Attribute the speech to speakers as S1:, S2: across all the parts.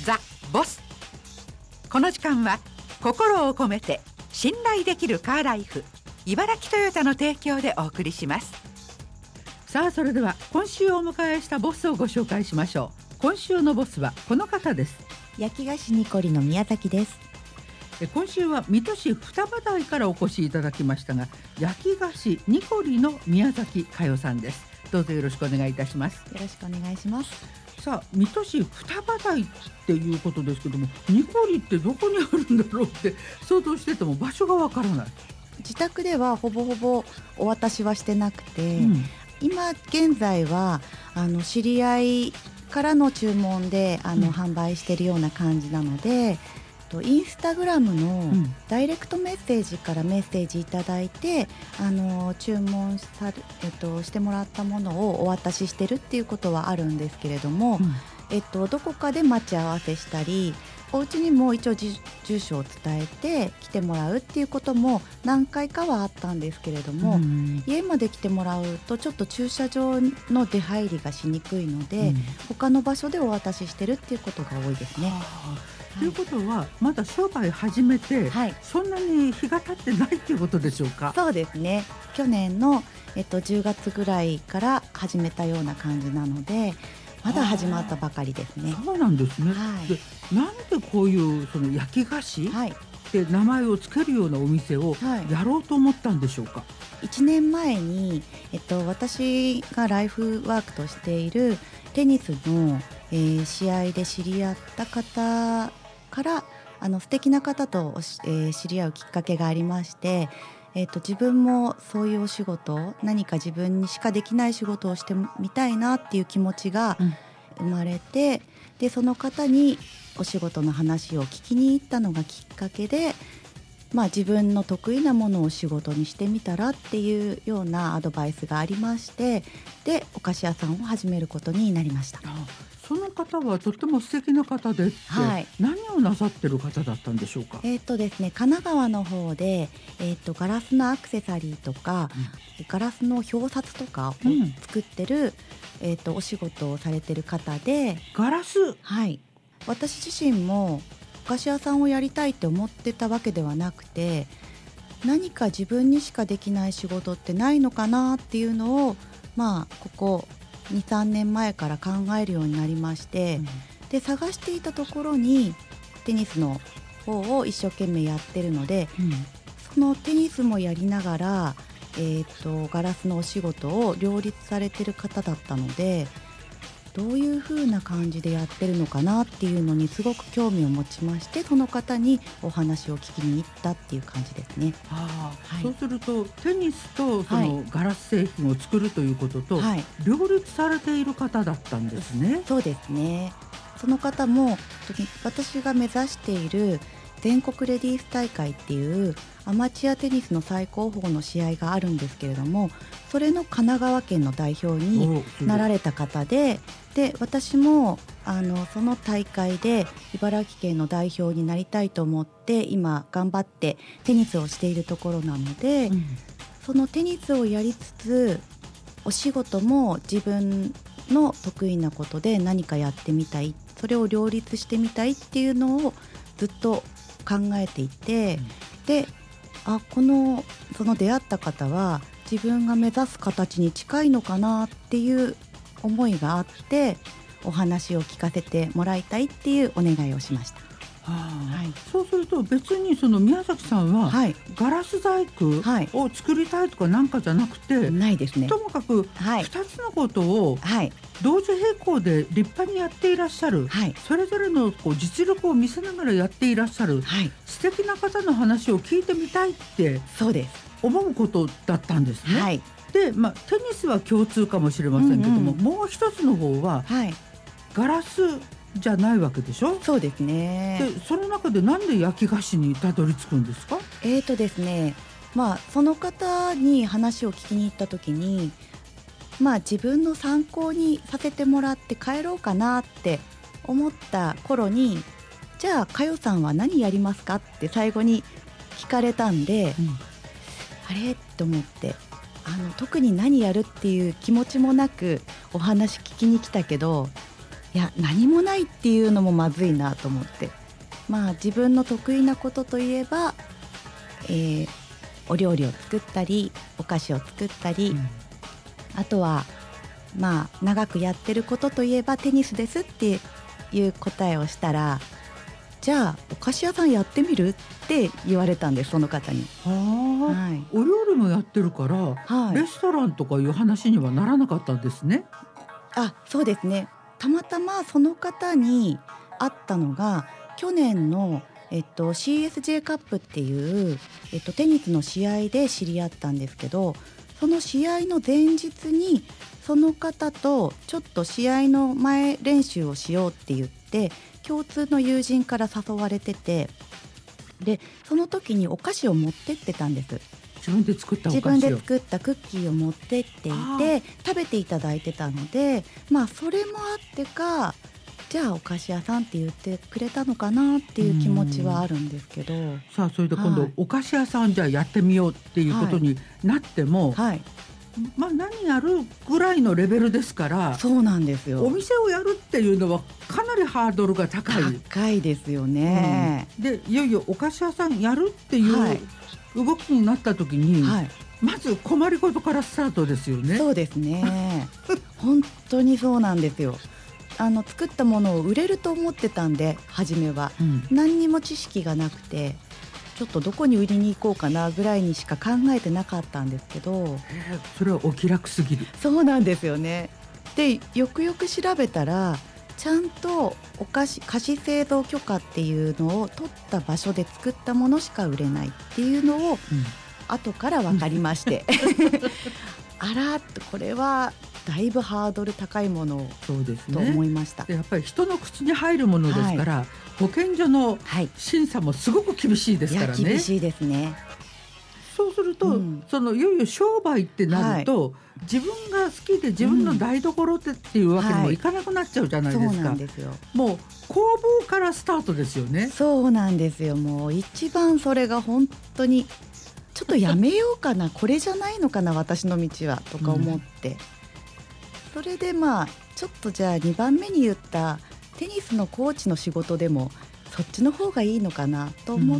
S1: ザ・ボス。この時間は心を込めて信頼できるカーライフ茨城トヨタの提供でお送りします。さあ、それでは今週お迎えしたボスをご紹介しましょう。今週のボスはこの方です。
S2: 焼き菓子ニコリの宮崎です。
S1: 今週は水戸市双葉台からお越しいただきましたが、焼き菓子ニコリの宮崎佳代さんです。どうぞよろしくお願いいたします。
S2: よろしくお願いします。
S1: さあ、水戸市双葉台っていうことですけども、ニコリってどこにあるんだろうって想像してても場所がわからない。
S2: 自宅ではほぼほぼお渡しはしてなくて、今現在は知り合いからの注文で販売しているような感じなので、インスタグラムのダイレクトメッセージからメッセージいただいて、注文してもらったものをお渡ししてるっていうことはあるんですけれども、どこかで待ち合わせしたり、お家にも一応住所を伝えて来てもらうっていうことも何回かはあったんですけれども、家まで来てもらうとちょっと駐車場の出入りがしにくいので、他の場所でお渡ししてるっていうことが多いですね。
S1: ということはまだ商売始めて、そんなに日が経ってないっていうことでしょうか。
S2: そうですね。去年の、10月ぐらいから始めたような感じなので、まだ始まったばかりですね。
S1: そうなんですね。で、なんでこういうその焼き菓子って名前をつけるようなお店をやろうと思ったんでしょうか。
S2: 1年前に、私がライフワークとしているテニスの、試合で知り合った方から素敵な方と、知り合うきっかけがありまして、自分もそういうお仕事、何か自分にしかできない仕事をしてみたいなっていう気持ちが生まれて、でその方にお仕事の話を聞きに行ったのがきっかけで、自分の得意なものを仕事にしてみたらっていうようなアドバイスがありまして、でお菓子屋さんを始めることになりました。
S1: その方はとっても素敵な方でって、何をなさってる方だったんでしょうか。
S2: ですね、神奈川の方で、ガラスのアクセサリーとか、ガラスの表札とかを作ってる、お仕事をされてる方で、
S1: ガラス、
S2: 私自身もお菓子屋さんをやりたいって思ってたわけではなくて、何か自分にしかできない仕事ってないのかなっていうのを、ここ 2,3 年前から考えるようになりまして、で探していたところにテニスの方を一生懸命やってるので、そのテニスもやりながら、ガラスのお仕事を両立されてる方だったので、どういう風な感じでやってるのかなっていうのにすごく興味を持ちまして、その方にお話を聞きに行ったっていう感じですね。
S1: そうするとテニスとそのガラス製品を作るということと、両立されている方だったんですね。
S2: そうですね。その方も私が目指している全国レディース大会っていうアマチュアテニスの最高峰の試合があるんですけれども、それの神奈川県の代表になられた方で、私もその大会で茨城県の代表になりたいと思って今頑張ってテニスをしているところなので、そのテニスをやりつつお仕事も自分の得意なことで何かやってみたい、それを両立してみたいっていうのをずっと考えていて、でその出会った方は自分が目指す形に近いのかなっていう思いがあって、お話を聞かせてもらいたいっていうお願いをしました。
S1: そうすると別にその宮崎さんは、ガラス細工を作りたいとかなんかじゃなくて、
S2: ないですね。
S1: ともかく2つのことを同時並行で立派にやっていらっしゃる、それぞれの実力を見せながらやっていらっしゃる、素敵な方の話を聞いてみたいって思うことだったんですね。で、テニスは共通かもしれませんけども、もう一つの方は、ガラスじゃないわけでしょ。
S2: そうですね。
S1: でその中でなんで焼き菓子にたどり着くんですか。
S2: ですね、その方に話を聞きに行った時に、自分の参考にさせてもらって帰ろうかなって思った頃に、じゃあ佳代さんは何やりますかって最後に聞かれたんで、あれと思って、特に何やるっていう気持ちもなくお話聞きに来たけど、 いや何もないっていうのもまずいなと思って、自分の得意なことといえば、お料理を作ったりお菓子を作ったり、あとは長くやってることといえばテニスですっていう答えをしたら、じゃあお菓子屋さんやってみるって言われたんです、その方に。
S1: お料理もやってるから、レストランとかいう話にはならなかったんですね。
S2: そうですね。たまたまその方に会ったのが去年の、CSJ カップっていう、テニスの試合で知り合ったんですけど、その試合の前日にその方とちょっと試合の前練習をしようって言って共通の友人から誘われてて、でその時にお菓子を持ってってたんです。
S1: 自分で作ったお菓子を、
S2: 自分で作ったクッキーを持ってっていて食べていただいてたので、それもあってか、じゃあお菓子屋さんって言ってくれたのかなっていう気持ちはあるんですけど、
S1: さあそれで今度、お菓子屋さんじゃあやってみようっていうことになっても、何やるぐらいのレベルですから。
S2: そうなんですよ。
S1: お店をやるっていうのはかなりハードルが高い
S2: ですよね。
S1: でいよいよお菓子屋さんやるっていう動きになった時に、まず困りごとからスタートですよね。
S2: そうですね本当にそうなんですよ。作ったものを売れると思ってたんで、初めは、何にも知識がなくて、ちょっとどこに売りに行こうかなぐらいにしか考えてなかったんですけど、
S1: それはお気楽すぎる。
S2: そうなんですよね。でよくよく調べたら、ちゃんと菓子製造許可っていうのを取った場所で作ったものしか売れないっていうのを、後から分かりましてあらこれはだいぶハードル高いものと思いました。
S1: やっぱり人の口に入るものですから、保健所の審査もすごく厳しいですからね。
S2: 厳しいですね。
S1: そうすると、いよいよ商売ってなると、自分が好きで自分の台所っていうわけにもいかなくなっちゃうじゃないですか。
S2: そうなんですよ。
S1: もう工房からスタートですよね。
S2: そうなんですよ。もう一番それが本当にちょっとやめようかなこれじゃないのかな私の道はとか思って、それでちょっとじゃあ2番目に言ったテニスのコーチの仕事でもそっちの方がいいのかなと思って、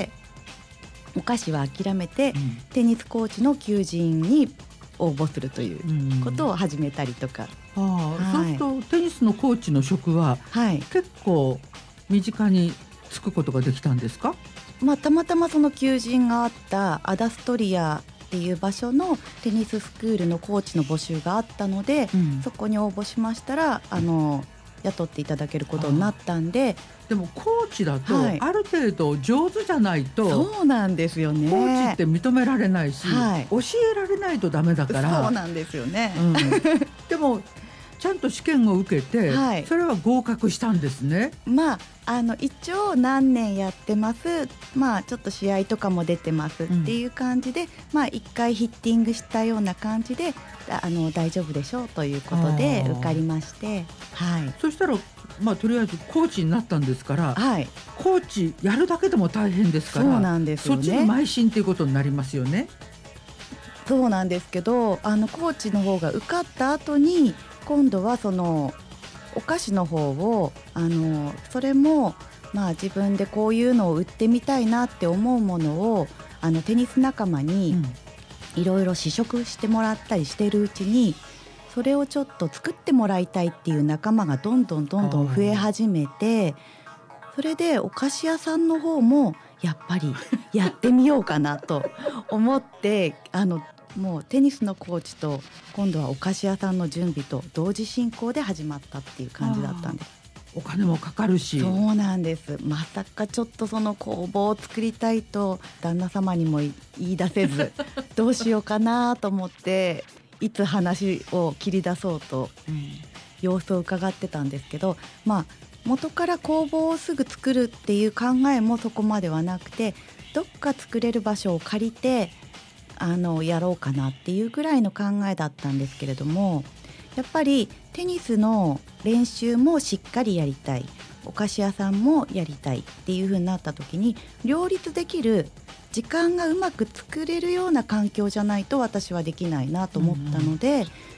S2: お菓子は諦めて、テニスコーチの求人に応募するということを始めたりとか、
S1: そうするとテニスのコーチの職は、結構身近につくことができたんですか？
S2: たまたまその求人があったアダストリアっていう場所のテニススクールのコーチの募集があったので、そこに応募しましたら雇っていただけることになったんで。
S1: でもコーチだと、ある程度上手じゃないと、
S2: そうなんですよね。
S1: コーチって認められないし、教えられないとダメだから。
S2: そうなんですよね、
S1: でもちゃんと試験を受けて、それは合格したんですね。
S2: 一応何年やってます、ちょっと試合とかも出てますっていう感じで、一回ヒッティングしたような感じで大丈夫でしょうということで受かりまして、
S1: そしたらとりあえずコーチになったんですから、コーチやるだけでも大変ですから、
S2: そうなんですよね。
S1: そっちに邁進ということになりますよね。
S2: そうなんですけど、コーチの方が受かった後に今度はそのお菓子の方をそれも自分でこういうのを売ってみたいなって思うものをテニス仲間にいろいろ試食してもらったりしてるうちに、それをちょっと作ってもらいたいっていう仲間がどんどん増え始めて、それでお菓子屋さんの方もやっぱりやってみようかなと思ってもうテニスのコーチと今度はお菓子屋さんの準備と同時進行で始まったっていう感じだったんです。
S1: お金もかかるし。
S2: そうなんです。まさかちょっとその工房を作りたいと旦那様にも言い出せずどうしようかなと思っていつ話を切り出そうと、様子を伺ってたんですけど、元から工房をすぐ作るっていう考えもそこまではなくて、どっか作れる場所を借りてやろうかなっていうぐらいの考えだったんですけれども、やっぱりテニスの練習もしっかりやりたい、お菓子屋さんもやりたいっていう風になった時に、両立できる時間がうまく作れるような環境じゃないと私はできないなと思ったので、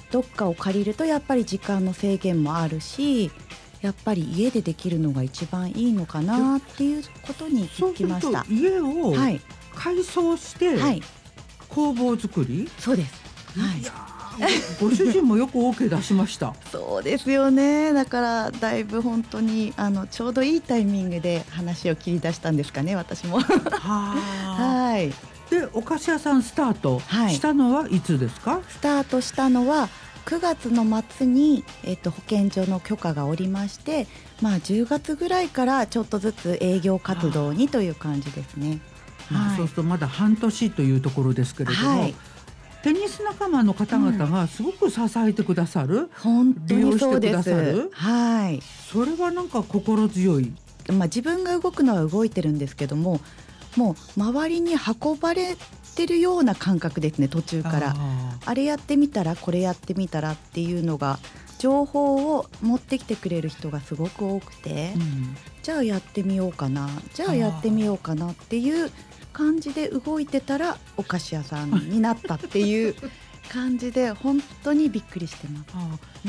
S2: どっかを借りるとやっぱり時間の制限もあるし、やっぱり家でできるのが一番いいのかなっていうことに気づきました。
S1: そうすると家を改装して工房作り、
S2: そうです、
S1: いやご主人もよく OK 出しました
S2: そうですよね。だからだいぶ本当にちょうどいいタイミングで話を切り出したんですかね、私もはい。
S1: でお菓子屋さんスタートしたのはいつですか？
S2: スタートしたのは9月の末に、保健所の許可が下りまして、10月ぐらいからちょっとずつ営業活動にという感じですね。
S1: そうするとまだ半年というところですけれども、テニス仲間の方々がすごく支えてくださる、
S2: 本当にそうです。
S1: 利用してくださる、それはなんか心強い。
S2: 自分が動くのは動いてるんですけども、もう周りに運ばれてるような感覚ですね。途中からあれやってみたらこれやってみたらっていうのが、情報を持ってきてくれる人がすごく多くて、じゃあやってみようかな、じゃあやってみようかなっていう感じで動いてたらお菓子屋さんになったっていう感じで本当にびっくりしてます。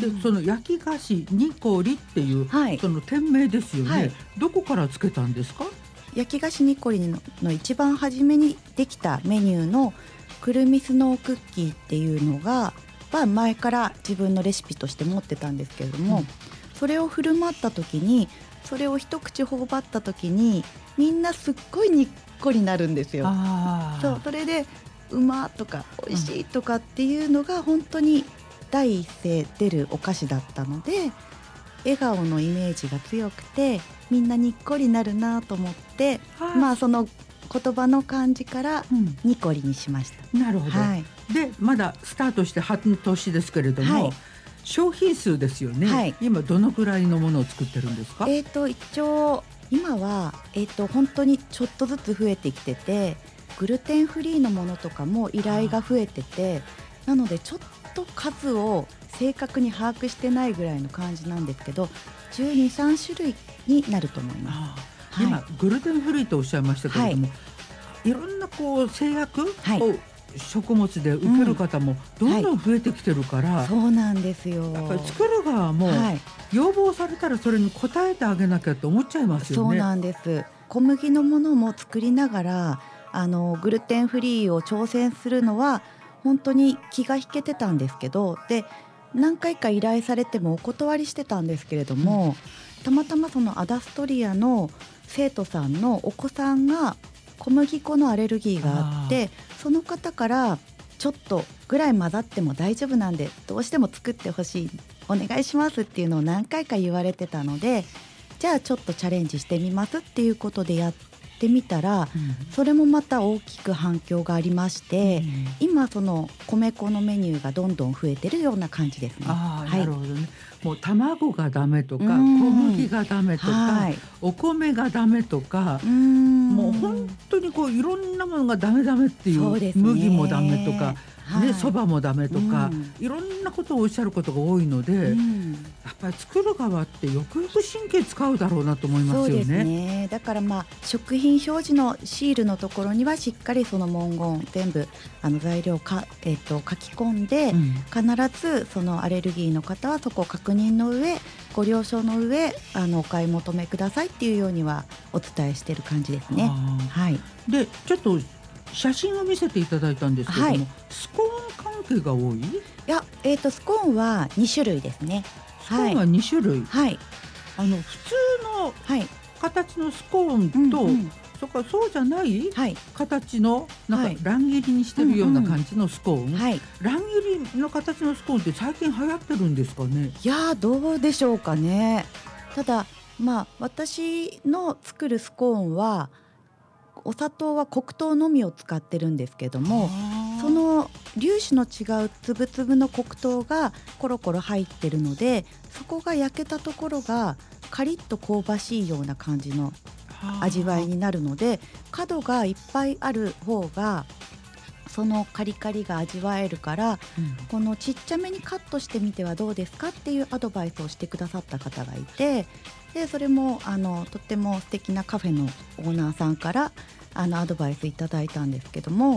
S1: でその焼き菓子ニコリっていう、その店名ですよね、どこからつけたんですか？
S2: 焼き菓子ニコリの一番初めにできたメニューのくるみスノークッキーっていうのが前から自分のレシピとして持ってたんですけれども、それを振る舞った時に、それを一口頬張った時にみんなすっごいにっこりなるんですよ。それでうまとかおいしいとかっていうのが本当に第一声出るお菓子だったので、笑顔のイメージが強くてみんなにっこりなるなと思って、その言葉の感じからニコリにしました。
S1: なるほど、でまだスタートして半年ですけれども、商品数ですよね、今どのくらいのものを作ってるんですか？
S2: 一応今は、本当にちょっとずつ増えてきてて、グルテンフリーのものとかも依頼が増えてて、なのでちょっと数を正確に把握してないぐらいの感じなんですけど、12、3種類になると思います。
S1: 今グルテンフリーとおっしゃいましたけれども、いろんな制約を食物で受ける方もどんどん増えてきてるから、
S2: そうなんですよ。
S1: やっぱり作る側も要望されたらそれに応えてあげなきゃと思っちゃいますよね。
S2: そうなんです。小麦のものも作りながらグルテンフリーを挑戦するのは本当に気が引けてたんですけど、で何回か依頼されてもお断りしてたんですけれども、たまたまそのアダストリアの生徒さんのお子さんが小麦粉のアレルギーがあって、その方からちょっとぐらい混ざっても大丈夫なんでどうしても作ってほしい、お願いしますっていうのを何回か言われてたので、じゃあちょっとチャレンジしてみますっていうことでやってみたら、それもまた大きく反響がありまして、今その米粉のメニューがどんどん増えてるような感じですね。
S1: なるほどね。もう卵がダメとか小麦がダメとか、お米がダメとか、もう本当にいろんなものがダメっていう、麦もダメとかそばもダメとか、いろんなことをおっしゃることが多いので、やっぱり作る側ってよくよく神経使うだろうなと思いますよね。
S2: そうですね。だから食品表示のシールのところにはしっかりその文言全部材料書き込んで、必ずそのアレルギーの方はそこを確認の上、ご了承の上お買い求めくださいっていうようにはお伝えしている感じですね。
S1: でちょっと写真を見せていただいたんですけれども、スコーン関係が多い？い
S2: や、スコーンは2種類ですね。
S1: スコーンは2種類、普通の形のスコーンと、そうじゃない形のなんか乱切りにしてるような感じのスコーン、乱切りの形のスコーンって最近流行ってるんですかね？
S2: いや、どうでしょうかね。ただ私の作るスコーンはお砂糖は黒糖のみを使ってるんですけども、その粒子の違う粒々の黒糖がコロコロ入ってるので、そこが焼けたところがカリッと香ばしいような感じの味わいになるので、角がいっぱいある方がそのカリカリが味わえるから、このちっちゃめにカットしてみてはどうですかっていうアドバイスをしてくださった方がいて、でそれもとっても素敵なカフェのオーナーさんからアドバイスいただいたんですけども、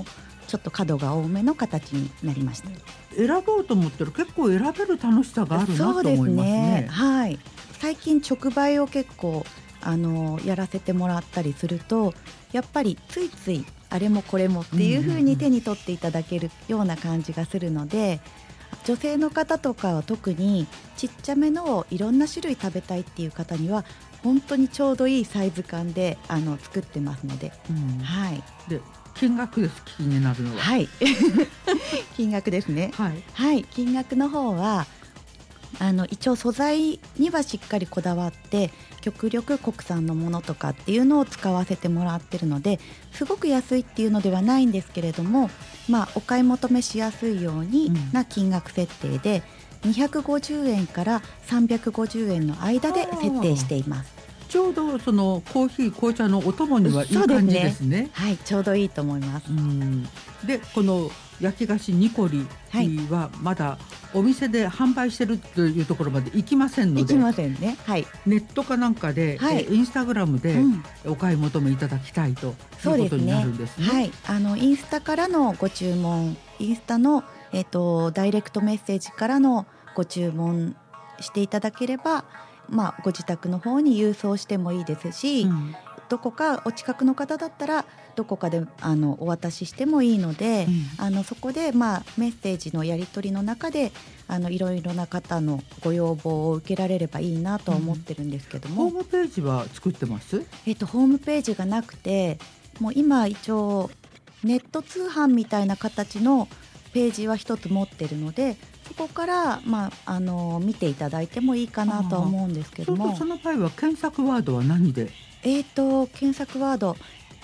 S2: ちょっと角が多めの形になりました。
S1: 選ぼうと思ったら結構選べる楽しさがあるなと思いますね。
S2: そうですね、はい、最近直売を結構やらせてもらったりすると、やっぱりついついあれもこれもっていう風に手に取っていただけるような感じがするので、女性の方とかは特にちっちゃめのいろんな種類食べたいっていう方には本当にちょうどいいサイズ感で作ってますので、はい。
S1: で金額です。気になるのは、
S2: はい金額ですね、
S1: はい
S2: はい、金額の方は一応素材にはしっかりこだわって極力国産のものとかっていうのを使わせてもらってるので、すごく安いっていうのではないんですけれども、お買い求めしやすいようにな金額設定で、250円から350円の間で設定しています。
S1: ちょうどそのコーヒー紅茶のお供にはいい感じですね。
S2: はい、ちょうどいいと思います。
S1: でこの焼き菓子ニコリはまだお店で販売してるというところまで行きませんので、
S2: 行きませんね、はい、
S1: ネットかなんかで、インスタグラムでお買い求めいただきたいということになるんですね。
S2: はい、インスタからのご注文、インスタの、ダイレクトメッセージからのご注文していただければ、ご自宅の方に郵送してもいいですし、どこかお近くの方だったらどこかでお渡ししてもいいので、そこで、メッセージのやり取りの中でいろいろな方のご要望を受けられればいいなとは思ってるんですけども、
S1: ホームページは作ってます？
S2: ホームページがなくて、もう今一応ネット通販みたいな形のページは一つ持ってるので、そこから、見ていただいてもいいかなとは思うんですけども。
S1: その場合は検索ワードは何で？
S2: 検索ワード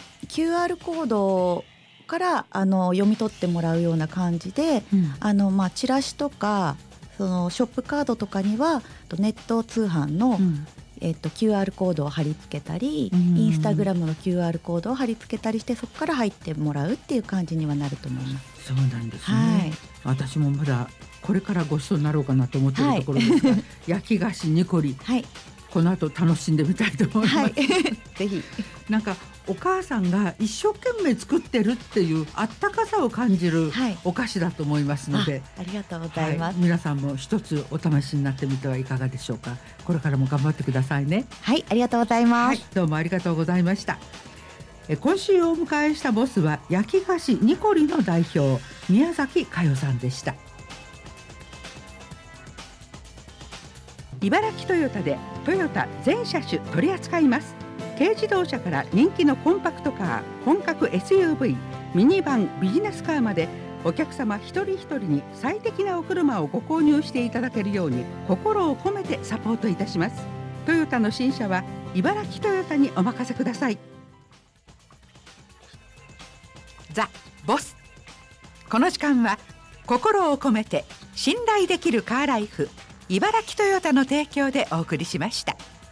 S2: QR コードから読み取ってもらうような感じで、チラシとかそのショップカードとかにはネット通販の、QR コードを貼り付けたり、インスタグラムの QR コードを貼り付けたりして、そこから入ってもらうっていう感じにはなると思います。
S1: そうなんですね、私もまだこれからご馳走になろうかなと思っているところですが、焼き菓子ニコリ、この後楽しんでみたいと思います、
S2: ぜひ。
S1: なんかお母さんが一生懸命作ってるっていうあったかさを感じるお菓子だと思いますので、
S2: ありがとうございます、
S1: 皆さんも一つお試しになってみてはいかがでしょうか。これからも頑張ってくださいね。
S2: はい、ありがとうございます、
S1: どうもありがとうございました。今週お迎えしたボスは焼き菓子ニコリの代表、宮崎佳代さんでした。茨城トヨタでトヨタ全車種取り扱います。軽自動車から人気のコンパクトカー、本格 SUV、ミニバン、ビジネスカーまで、お客様一人一人に最適なお車をご購入していただけるように心を込めてサポートいたします。トヨタの新車は茨城トヨタにお任せください。ザ・ボス。この時間は心を込めて信頼できるカーライフ茨城トヨタの提供でお送りしました。